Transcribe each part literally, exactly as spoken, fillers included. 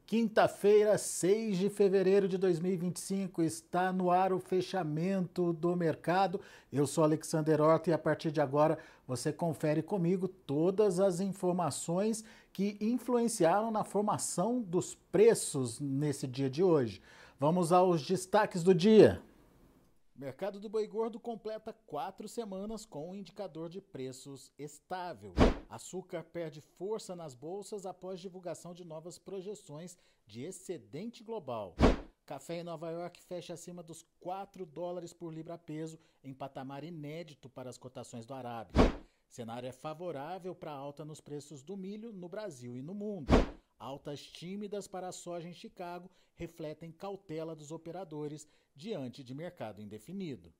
Quinta-feira, seis de fevereiro de dois mil e vinte e cinco, está no ar o fechamento do mercado. Eu sou Alexander Horta e a partir de agora você confere comigo todas as informações que influenciaram na formação dos preços nesse dia de hoje. Vamos aos destaques do dia. O mercado do boi gordo completa quatro semanas com um indicador de preços estável. Açúcar perde força nas bolsas após divulgação de novas projeções de excedente global. Café em Nova York fecha acima dos quatro dólares por libra-peso, em patamar inédito para as cotações do Arábica. Cenário é favorável para alta nos preços do milho no Brasil e no mundo. Altas tímidas para a soja em Chicago refletem cautela dos operadores diante de mercado indefinido.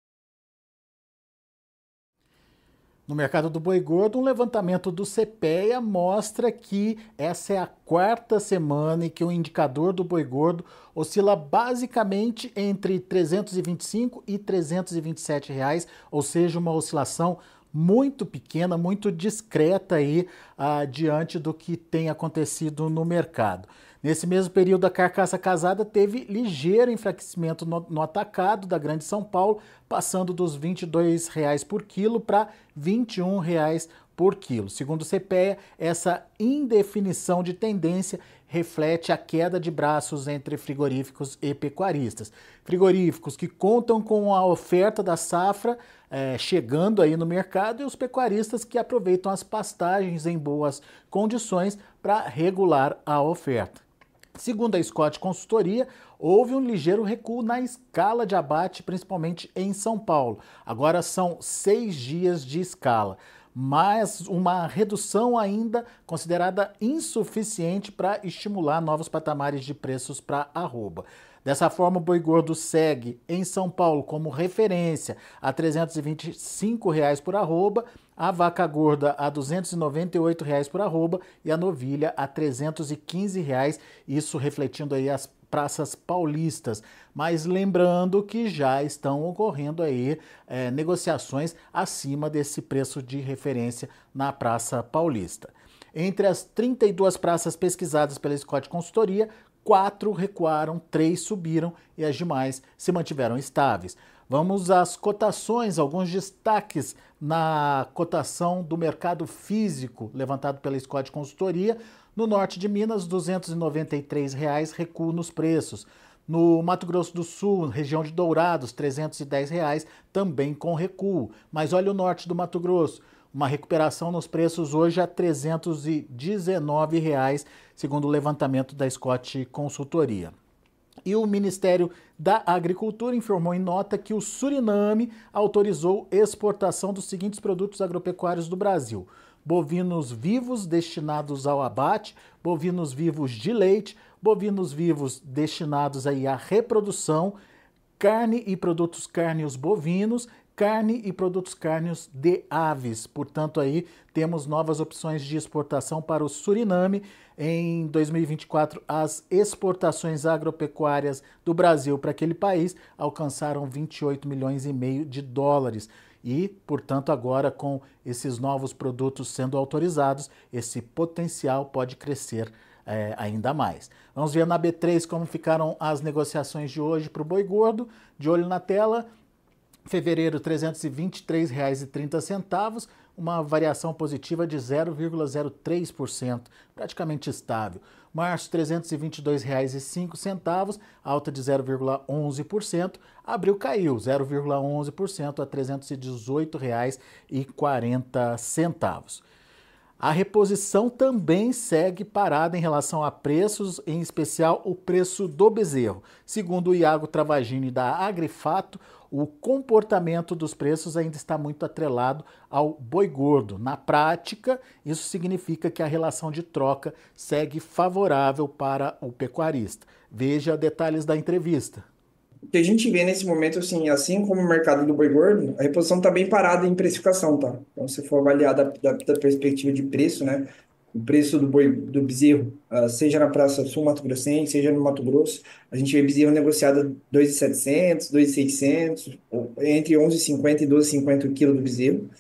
No mercado do boi gordo, um levantamento do CEPEA mostra que essa é a quarta semana em que o indicador do boi gordo oscila basicamente entre trezentos e vinte e cinco e trezentos e vinte e sete reais, ou seja, uma oscilação muito pequena, muito discreta aí ah, diante do que tem acontecido no mercado. Nesse mesmo período, a carcaça casada teve ligeiro enfraquecimento no, no atacado da Grande São Paulo, passando dos vinte e dois reais por quilo para vinte e um reais por quilo. Segundo o CEPEA, essa indefinição de tendência reflete a queda de braços entre frigoríficos e pecuaristas. Frigoríficos que contam com a oferta da safra é, chegando aí no mercado e os pecuaristas que aproveitam as pastagens em boas condições para regular a oferta. Segundo a Scott Consultoria, houve um ligeiro recuo na escala de abate, principalmente em São Paulo. Agora são seis dias de escala, mas uma redução ainda considerada insuficiente para estimular novos patamares de preços para arroba. Dessa forma, o boi gordo segue em São Paulo como referência a trezentos e vinte e cinco reais por arroba, a vaca gorda a duzentos e noventa e oito reais por arroba e a novilha a trezentos e quinze reais, isso refletindo aí as praças paulistas. Mas lembrando que já estão ocorrendo aí é, negociações acima desse preço de referência na Praça Paulista. Entre as trinta e duas praças pesquisadas pela Scott Consultoria, quatro recuaram, três subiram e as demais se mantiveram estáveis. Vamos às cotações, alguns destaques na cotação do mercado físico levantado pela Scott Consultoria. No norte de Minas, duzentos e noventa e três reais, recuo nos preços. No Mato Grosso do Sul, região de Dourados, trezentos e dez reais, também com recuo. Mas olha o norte do Mato Grosso, uma recuperação nos preços hoje a trezentos e dezenove reais, segundo o levantamento da Scott Consultoria. E o Ministério da Agricultura informou em nota que o Suriname autorizou exportação dos seguintes produtos agropecuários do Brasil: bovinos vivos destinados ao abate, bovinos vivos de leite, bovinos vivos destinados aí à reprodução, carne e produtos cárneos bovinos, carne e produtos cárneos de aves. Portanto, aí temos novas opções de exportação para o Suriname. Em dois mil e vinte e quatro, as exportações agropecuárias do Brasil para aquele país alcançaram vinte e oito milhões e meio de dólares. E, portanto, agora com esses novos produtos sendo autorizados, esse potencial pode crescer é, ainda mais. Vamos ver na B três como ficaram as negociações de hoje para o boi gordo. De olho na tela, fevereiro, trezentos e vinte e três reais e trinta centavos, uma variação positiva de zero vírgula zero três por cento, praticamente estável. Março, trezentos e vinte e dois reais e cinco centavos, alta de zero vírgula onze por cento. Abril caiu zero vírgula onze por cento a trezentos e dezoito reais e quarenta centavos. A reposição também segue parada em relação a preços, em especial o preço do bezerro. Segundo o Iago Travagini da Agrifato, o comportamento dos preços ainda está muito atrelado ao boi gordo. Na prática, isso significa que a relação de troca segue favorável para o pecuarista. Veja detalhes da entrevista. O que a gente vê nesse momento, assim, assim como o mercado do boi gordo, a reposição está bem parada em precificação, tá? Então, se for avaliar da, da, da perspectiva de preço, né? O preço do boi, do bezerro, uh, seja na Praça Sul Mato Grossense, seja no Mato Grosso, a gente vê bezerro negociado dois mil e setecentos, dois mil e seiscentos, entre onze e cinquenta e doze e cinquenta o quilo do bezerro.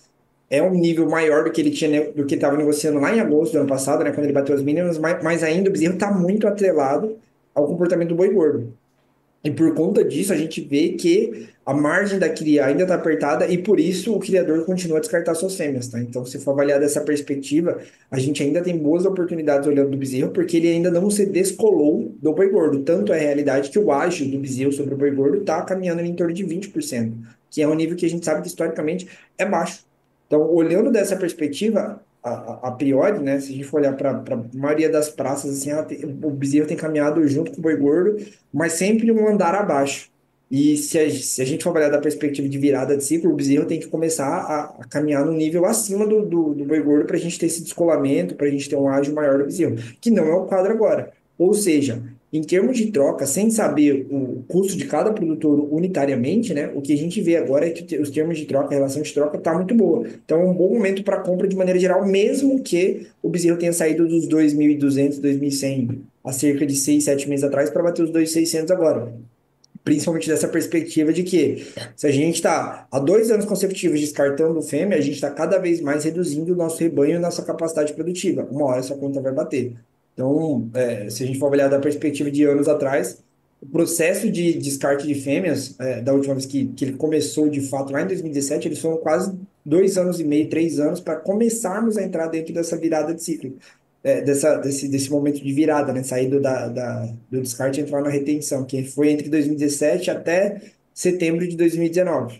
é um nível maior do que ele tinha, ne- do que estava negociando lá em agosto do ano passado, né, quando ele bateu as mínimas, mas, mas ainda o bezerro está muito atrelado ao comportamento do boi gordo. E por conta disso, a gente vê que a margem da cria ainda está apertada e por isso o criador continua a descartar suas fêmeas, tá? Então, se for avaliar dessa perspectiva, a gente ainda tem boas oportunidades olhando do bezerro, porque ele ainda não se descolou do boi gordo. Tanto é a realidade que o ágio do bezerro sobre o boi gordo está caminhando em torno de vinte por cento, que é um nível que a gente sabe que historicamente é baixo. Então, olhando dessa perspectiva, a, a, a priori, né, se a gente for olhar para a maioria das praças, assim, ela tem- o bezerro tem caminhado junto com o boi gordo, mas sempre um andar abaixo. E se a, se a gente for olhar da perspectiva de virada de ciclo, o bezerro tem que começar a, a caminhar no nível acima do, do, do boi gordo para a gente ter esse descolamento, para a gente ter um ágio maior do bezerro, que não é o quadro agora. Ou seja, em termos de troca, sem saber o custo de cada produtor unitariamente, né, o que a gente vê agora é que os termos de troca, a relação de troca está muito boa. Então é um bom momento para compra de maneira geral, mesmo que o bezerro tenha saído dos dois mil e duzentos, dois mil e cem há cerca de seis, sete meses atrás para bater os dois mil e seiscentos agora. Principalmente dessa perspectiva de que, se a gente está há dois anos consecutivos descartando fêmea, a gente está cada vez mais reduzindo o nosso rebanho e nossa capacidade produtiva. Uma hora essa conta vai bater. Então, é, se a gente for olhar da perspectiva de anos atrás, o processo de descarte de fêmeas, é, da última vez que, que ele começou de fato, lá em dois mil e dezessete, eles foram quase dois anos e meio, três anos para começarmos a entrar dentro dessa virada de ciclo, é, dessa, desse, desse momento de virada, né? Sair do, da, da, do descarte e entrar na retenção, que foi entre dois mil e dezessete até setembro de dois mil e dezenove.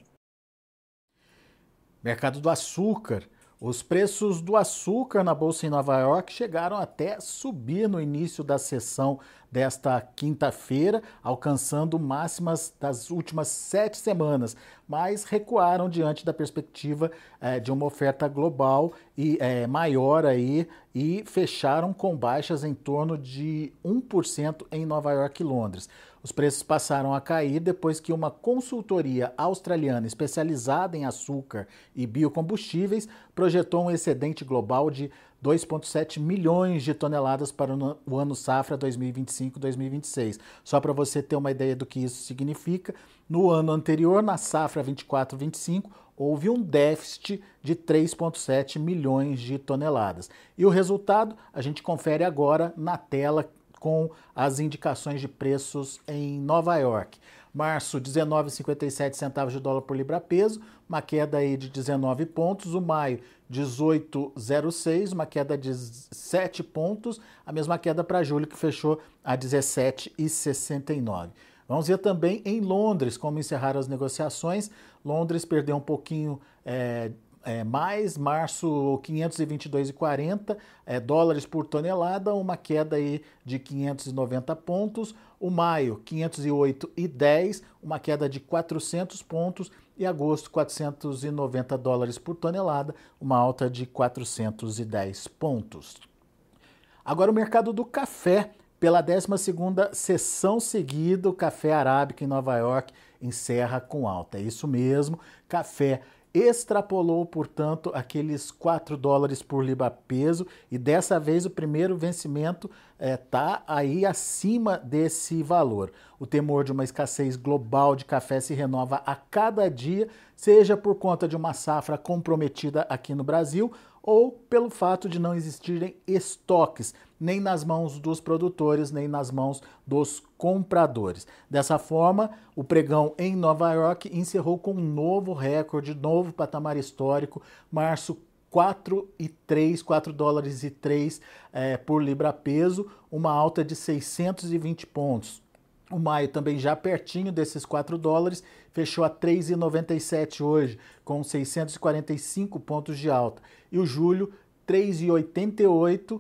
Mercado do açúcar. Os preços do açúcar na bolsa em Nova York chegaram até subir no início da sessão desta quinta-feira, alcançando máximas das últimas sete semanas, mas recuaram diante da perspectiva eh, de uma oferta global e eh, maior aí e fecharam com baixas em torno de um por cento em Nova York e Londres. Os preços passaram a cair depois que uma consultoria australiana especializada em açúcar e biocombustíveis projetou um excedente global de dois vírgula sete milhões de toneladas para o ano safra dois mil e vinte e cinco dois mil e vinte e seis. Só para você ter uma ideia do que isso significa, no ano anterior, na safra vinte e quatro vinte e cinco, houve um déficit de três vírgula sete milhões de toneladas. E o resultado a gente confere agora na tela com as indicações de preços em Nova York. Março, dezenove vírgula cinquenta e sete centavos de dólar por libra-peso, uma queda aí de dezenove pontos. O maio, dezoito vírgula zero seis, uma queda de sete pontos. A mesma queda para julho, que fechou a dezessete vírgula sessenta e nove. Vamos ver também em Londres como encerraram as negociações. Londres perdeu um pouquinho é, é, mais, março quinhentos e vinte e dois vírgula quarenta é, dólares por tonelada, uma queda aí de quinhentos e noventa pontos. O maio, quinhentos e oito vírgula dez, uma queda de quatrocentos pontos. E agosto, quatrocentos e noventa dólares por tonelada, uma alta de quatrocentos e dez pontos. Agora o mercado do café. Pela décima segunda sessão seguida, o café arábica em Nova York encerra com alta. É isso mesmo, café extrapolou, portanto, aqueles quatro dólares por libra-peso e dessa vez o primeiro vencimento está é, aí acima desse valor. O temor de uma escassez global de café se renova a cada dia, seja por conta de uma safra comprometida aqui no Brasil ou pelo fato de não existirem estoques, nem nas mãos dos produtores, nem nas mãos dos compradores. Dessa forma, o pregão em Nova York encerrou com um novo recorde, novo patamar histórico, março quatro e três, quatro dólares e três é, por libra-peso, uma alta de seiscentos e vinte pontos. O maio também já pertinho desses quatro dólares, fechou a três e noventa e sete hoje, com seiscentos e quarenta e cinco pontos de alta. E o julho, três e oitenta e oito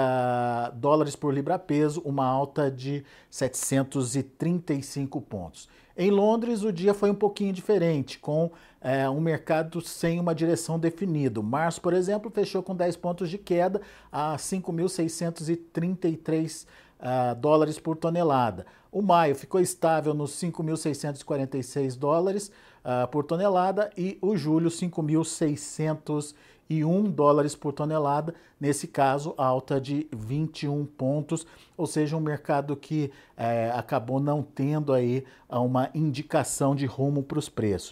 uh, dólares por libra-peso, uma alta de setecentos e trinta e cinco pontos. Em Londres, o dia foi um pouquinho diferente, com uh, um mercado sem uma direção definida. Março, por exemplo, fechou com dez pontos de queda a cinco mil seiscentos e trinta e três uh, dólares por tonelada. O maio ficou estável nos cinco mil seiscentos e quarenta e seis dólares uh, por tonelada e o julho cinco mil seiscentos e um dólares por tonelada, nesse caso alta de vinte e um pontos, ou seja, um mercado que eh, acabou não tendo aí uma indicação de rumo para os preços.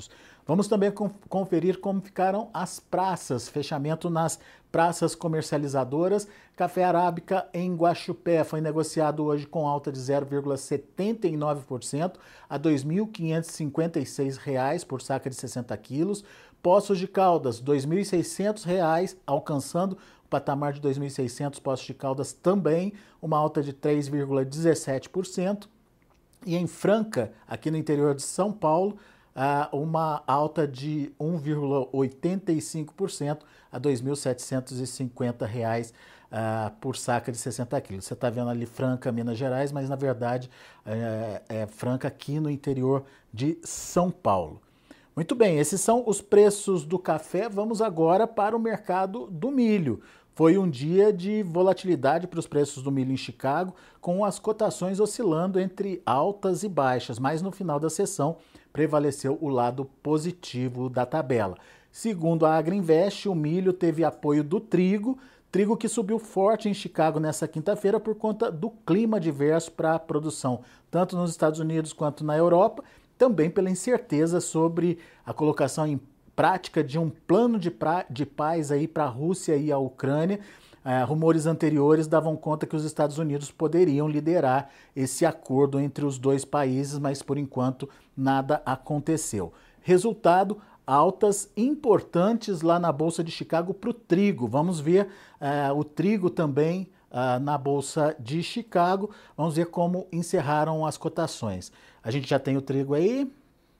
Vamos também conferir como ficaram as praças, fechamento nas praças comercializadoras. Café arábica em Guaxupé foi negociado hoje com alta de zero vírgula setenta e nove por cento a dois mil quinhentos e cinquenta e seis reais por saca de sessenta quilos. Poços de Caldas, dois mil e seiscentos reais, alcançando o patamar de dois mil e seiscentos. Poços de Caldas também, uma alta de três vírgula dezessete por cento. E em Franca, aqui no interior de São Paulo, uma alta de um vírgula oitenta e cinco por cento a dois mil setecentos e cinquenta reais uh, por saca de sessenta quilos. Você está vendo ali Franca, Minas Gerais, mas na verdade é, é Franca aqui no interior de São Paulo. Muito bem, esses são os preços do café. Vamos agora para o mercado do milho. Foi um dia de volatilidade para os preços do milho em Chicago, com as cotações oscilando entre altas e baixas, mas no final da sessão prevaleceu o lado positivo da tabela. Segundo a Agriinvest, o milho teve apoio do trigo, trigo que subiu forte em Chicago nessa quinta-feira por conta do clima adverso para a produção, tanto nos Estados Unidos quanto na Europa, também pela incerteza sobre a colocação em prática de um plano de, pra, de paz aí para a Rússia e a Ucrânia. Uh, rumores anteriores davam conta que os Estados Unidos poderiam liderar esse acordo entre os dois países, mas por enquanto nada aconteceu. Resultado, altas importantes lá na Bolsa de Chicago para o trigo. Vamos ver uh, o trigo também uh, na Bolsa de Chicago. Vamos ver como encerraram as cotações. A gente já tem o trigo aí.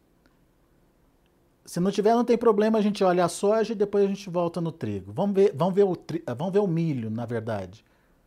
Se não tiver, não tem problema, a gente olha a soja e depois a gente volta no trigo. Vamos ver, vamos ver, o, tri... vamos ver o milho, na verdade.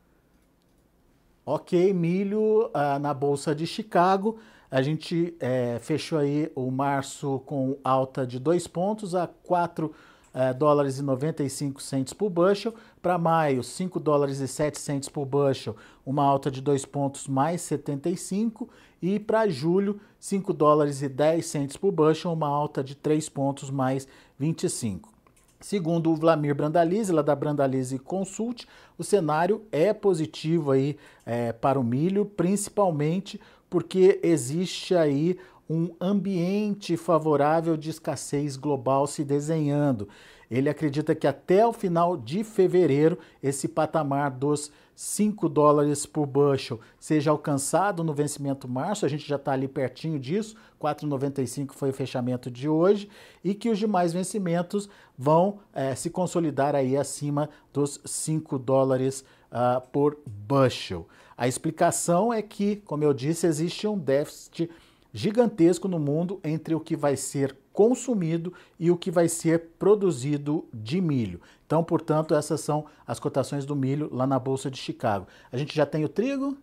Ok, milho ah, na Bolsa de Chicago. A gente é, fechou aí o março com alta de dois pontos a quatro dólares e noventa e cinco centos por bushel. Para maio, cinco dólares e sete centos por bushel, uma alta de dois pontos mais setenta e cinco. E para julho, cinco dólares e dez centos por bushel, uma alta de três pontos mais vinte e cinco. Segundo o Vlamir Brandalize, lá da Brandalize Consult, o cenário é positivo aí é, para o milho, principalmente porque existe aí um ambiente favorável de escassez global se desenhando. Ele acredita que até o final de fevereiro, esse patamar dos cinco dólares por bushel seja alcançado no vencimento março, a gente já está ali pertinho disso, quatro reais e noventa e cinco centavos foi o fechamento de hoje, e que os demais vencimentos vão é, se consolidar aí acima dos cinco dólares uh, por bushel. A explicação é que, como eu disse, existe um déficit gigantesco no mundo entre o que vai ser consumido e o que vai ser produzido de milho. Então, portanto, essas são as cotações do milho lá na Bolsa de Chicago. A gente já tem o trigo?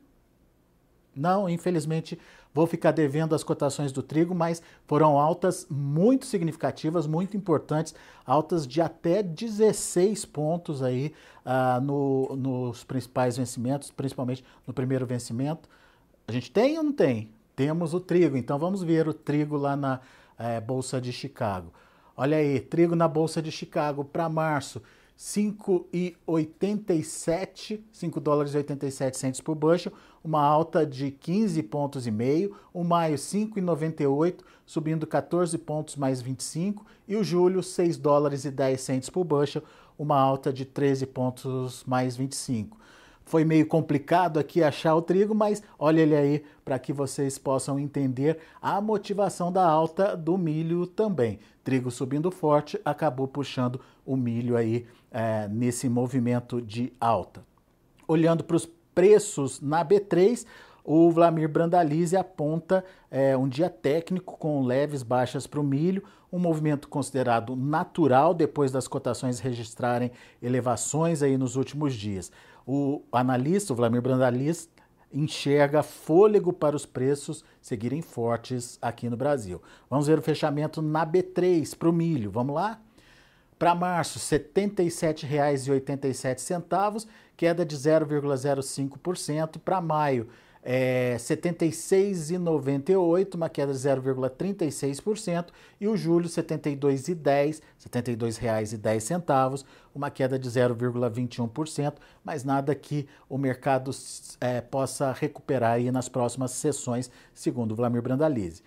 Não, infelizmente vou ficar devendo as cotações do trigo, mas foram altas muito significativas, muito importantes, altas de até dezesseis pontos aí uh, no, nos principais vencimentos, principalmente no primeiro vencimento. A gente tem ou não tem? Temos o trigo, então vamos ver o trigo lá na é, Bolsa de Chicago. Olha aí, trigo na Bolsa de Chicago para março, cinco e oitenta e sete, cinco dólares e oitenta e sete centos por bushel, uma alta de quinze pontos e meio, o maio cinco e noventa e oito, subindo quatorze pontos mais vinte e cinco, e o julho seis dólares e dez centos por bushel, uma alta de treze pontos mais vinte e cinco. Foi meio complicado aqui achar o trigo, mas olha ele aí para que vocês possam entender a motivação da alta do milho também. Trigo subindo forte, acabou puxando o milho aí é, nesse movimento de alta. Olhando para os preços na B três, o Vlamir Brandalize aponta é, um dia técnico com leves baixas para o milho, um movimento considerado natural depois das cotações registrarem elevações aí nos últimos dias. O analista, o Vlamir Brandalize, enxerga fôlego para os preços seguirem fortes aqui no Brasil. Vamos ver o fechamento na B três para o milho. Vamos lá? Para março, setenta e sete reais e oitenta e sete centavos, queda de zero vírgula zero cinco por cento. Para maio, é, setenta e seis reais e noventa e oito centavos, uma queda de zero vírgula trinta e seis por cento. E o julho, setenta e dois reais e dez centavos, setenta e dois reais e dez centavos, uma queda de zero vírgula vinte e um por cento, mas nada que o mercado é, possa recuperar aí nas próximas sessões, segundo o Vlamir Brandalize.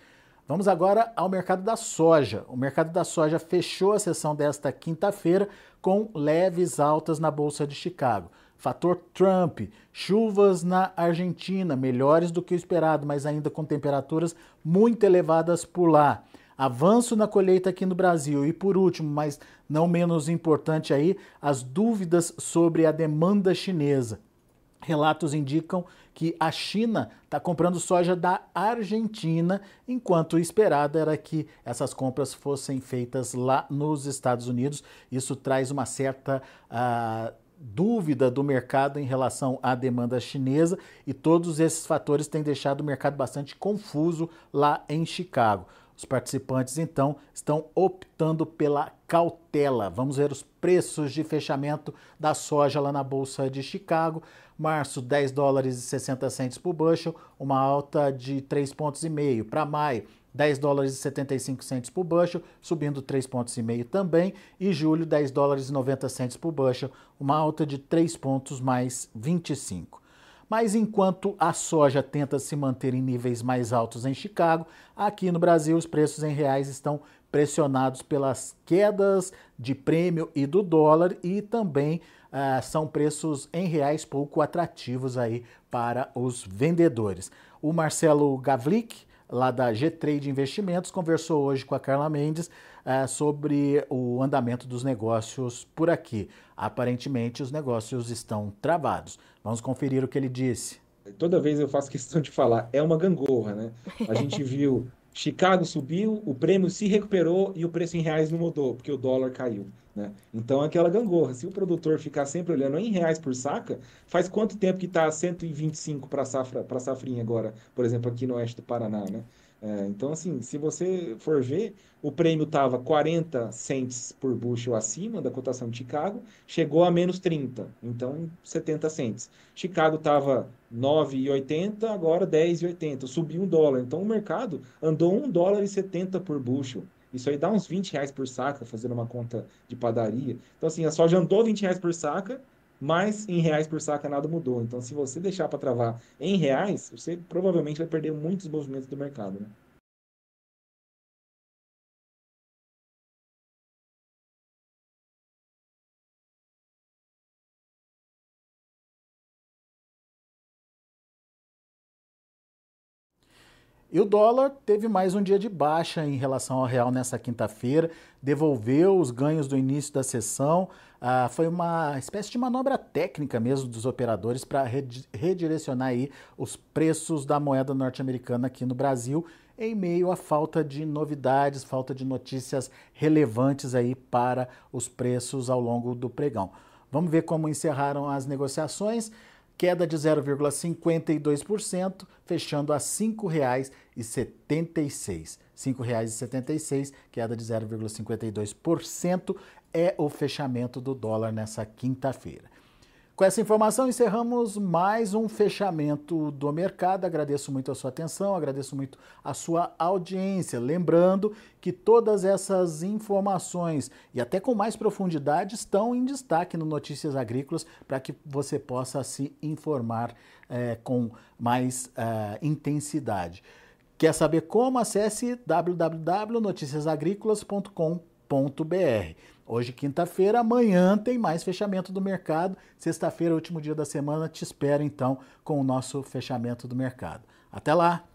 Vamos agora ao mercado da soja. O mercado da soja fechou a sessão desta quinta-feira com leves altas na Bolsa de Chicago. Fator Trump, chuvas na Argentina, melhores do que o esperado, mas ainda com temperaturas muito elevadas por lá. Avanço na colheita aqui no Brasil. E por último, mas não menos importante aí, as dúvidas sobre a demanda chinesa. Relatos indicam que a China está comprando soja da Argentina, enquanto o esperado era que essas compras fossem feitas lá nos Estados Unidos. Isso traz uma certa uh, dúvida do mercado em relação à demanda chinesa, e todos esses fatores têm deixado o mercado bastante confuso lá em Chicago. Os participantes, então, estão optando pela cautela. Vamos ver os preços de fechamento da soja lá na Bolsa de Chicago. Março, dez dólares e sessenta centavos por bushel, uma alta de três vírgula cinco pontos. Para maio, dez dólares e setenta e cinco centavos por bushel, subindo três vírgula cinco pontos também. E julho, dez dólares e noventa centavos por bushel, uma alta de três pontos mais vinte e cinco. Mas enquanto a soja tenta se manter em níveis mais altos em Chicago, aqui no Brasil os preços em reais estão pressionados pelas quedas de prêmio e do dólar, e também uh, são preços em reais pouco atrativos aí para os vendedores. O Marcelo Gavlik, lá da G-Trade Investimentos, conversou hoje com a Carla Mendes uh, sobre o andamento dos negócios por aqui. Aparentemente os negócios estão travados. Vamos conferir o que ele disse. Toda vez eu faço questão de falar, é uma gangorra, né? A gente viu Chicago subiu, o prêmio se recuperou e o preço em reais não mudou, porque o dólar caiu, né? Então é aquela gangorra. Se o produtor ficar sempre olhando em reais por saca, faz quanto tempo que está cento e vinte e cinco para safra, para safrinha agora, por exemplo, aqui no oeste do Paraná, né? É, então, assim, se você for ver, o prêmio estava quarenta cents por bushel acima da cotação de Chicago, chegou a menos trinta, então setenta cents. Chicago estava nove e oitenta, agora dez e oitenta, subiu um dólar. Então o mercado andou um dólar e setenta por bushel. Isso aí dá uns vinte reais por saca, fazendo uma conta de padaria. Então, assim, a soja andou vinte reais por saca, mas em reais por saca nada mudou. Então, se você deixar para travar em reais, você provavelmente vai perder muitos movimentos do mercado, né? E o dólar teve mais um dia de baixa em relação ao real nessa quinta-feira, devolveu os ganhos do início da sessão. Ah, foi uma espécie de manobra técnica mesmo dos operadores para redirecionar aí os preços da moeda norte-americana aqui no Brasil, em meio à falta de novidades, falta de notícias relevantes aí para os preços ao longo do pregão. Vamos ver como encerraram as negociações. Queda de zero vírgula cinquenta e dois por cento, fechando a cinco reais e setenta e seis centavos. cinco reais e setenta e seis centavos, queda de zero vírgula cinquenta e dois por cento, é o fechamento do dólar nessa quinta-feira. Com essa informação, encerramos mais um fechamento do mercado. Agradeço muito a sua atenção, agradeço muito a sua audiência. Lembrando que todas essas informações, e até com mais profundidade, estão em destaque no Notícias Agrícolas, para que você possa se informar é, com mais é, intensidade. Quer saber como? Acesse w w w ponto noticias agrícolas ponto com ponto b r. Hoje, quinta-feira, amanhã tem mais fechamento do mercado. Sexta-feira, último dia da semana, te espero então com o nosso fechamento do mercado. Até lá!